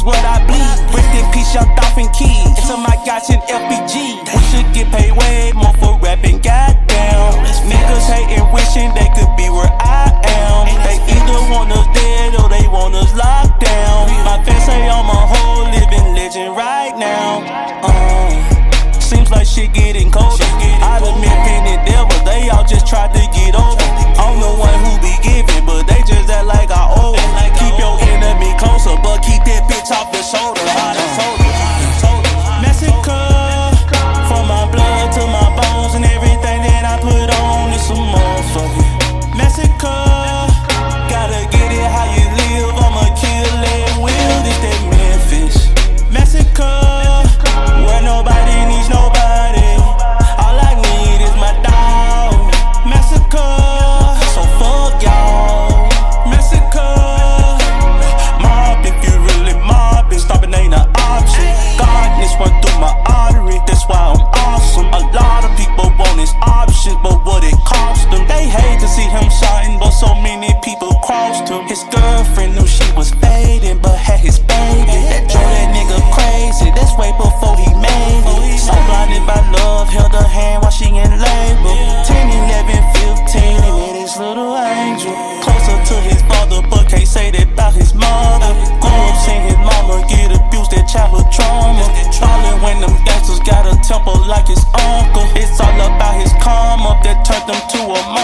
is what I bleed. Rest in peace, young Dolphin Key. Until my guys in FBG. We should get paid way more for rapping, goddamn. Niggas hating, wishing they could be where I am. They either want us dead or they want us locked down. My fans say I'm a whole living legend right now. Seems like shit getting colder. I admit Penny Devil, they all just tried to get over. I'm the one who be giving, but they just act like I owe it. Keep your enemy closer, but keep that bitch off the shoulder. Massacre, from my blood to my bones and everything that I put on is a motherfucker. Massacre, gotta get it how you live. I'ma kill that will, this that Memphis. Massacre, where nobody needs nobody. All I need is my dog. Massacre, so fuck y'all. Massacre, mob if you really mobbing. Stopping ain't an option. Godness run through my artery, that's why I'm awesome. A lot of people want his options, but what it cost them. They hate to see him shine, but so many people crossed him. His girlfriend knew she was fading, but had his baby. That drove that nigga crazy, that's way before he made it. So blinded by love, held her hand while she in labor. 10, 11, 15, and then his little angel. Closer to his father, but can't say that about his mother. Grew up seeing his mama get abused, that childhood trauma. Ballin' when them gangsters got a temper like his uncle. It's all about his karma that turned him to a